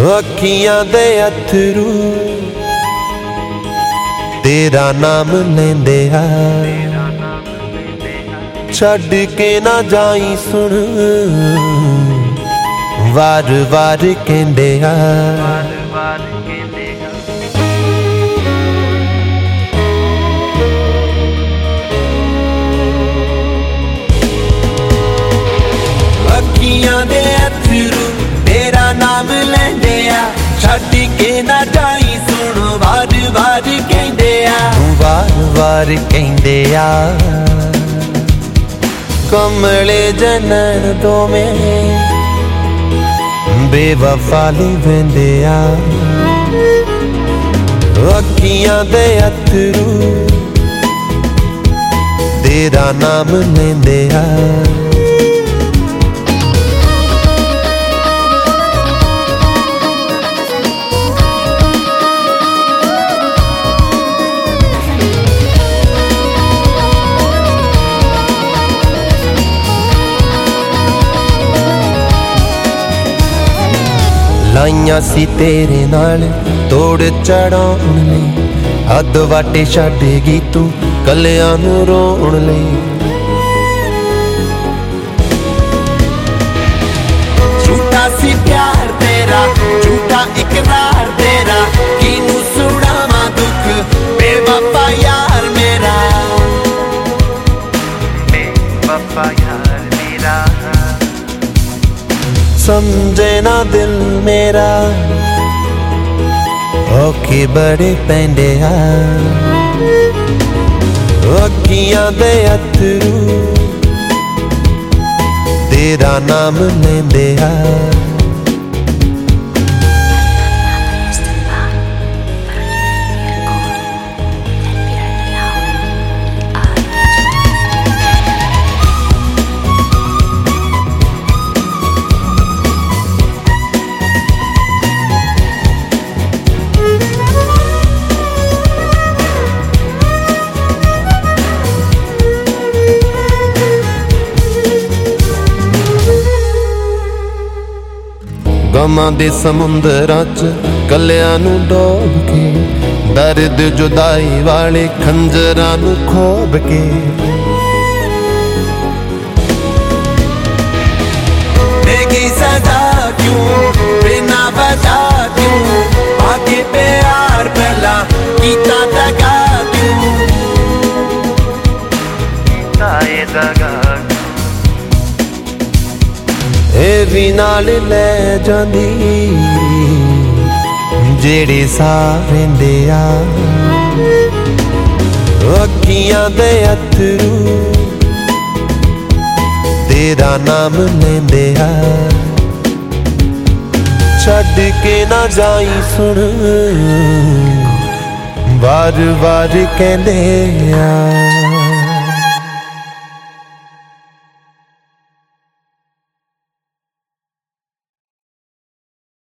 अखियां दे अथरू तेरा नाम लेंदे आ, छड़ के ना जाई सुन वार वार कहंदे आ। अखियां दे अथरू तेरा नाम लेंदे आ, छड़ के ना जाई सुन वार वार कहंदे आ, वार वार कहंदे आ। कमले जनन तो में बेवफा वेंदे आ, अखियां दे अथरू तेरा नाम लेंदे आ। लाइयां सी तेरे नाल तोड़ चढ़ाउण लई, हद वाटे छड्डेगी तू कलियां नूं रोण लई। झूठा सी प्यार तेरा, झूठा इकरार तेरा, किनू सुणावां दुख बेवफा यार मेरा, बेवफा यार मेरा। समझे ना दिल मेरा औखे बड़े पैंदे आ, अखियां दे अथरू तेरा नाम लेंदे आ। गमां दे समुंदरां च कलियां नूं डोब के, दर्द जुदाई वाले खंजरां नूं खोब के, देगी सजा क्यों बिना वजह क्यों, आगे प्यार पहला कीता दगा क्यों, कीता ए दगा ए भी नाल ले जांदी जेड़े सावेंदे आ, अखियां दे अथरू तेरा नाम लेंदे आ, छड़ के ना जाई सुन वार वार कहंदे आ।